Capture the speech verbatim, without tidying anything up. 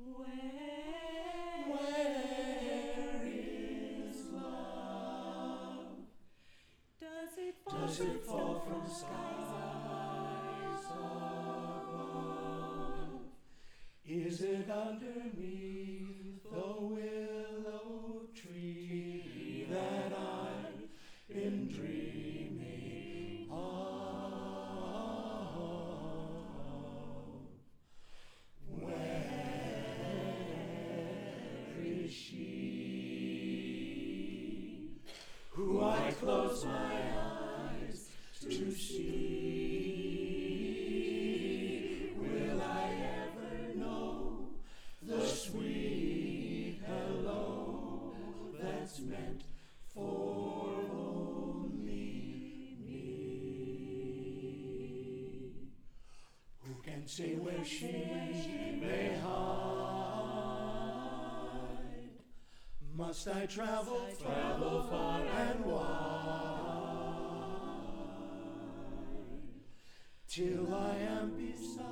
Where, Where is love? does it fall, Does it from, fall stars from skies above? Is it underneath the willow tree that I've been dreaming of? Where is she who I close my eyes to see? Will I ever know the sweet hello that's meant for only me? Who can say where she may hide? Must I travel, travel far and wide till I am beside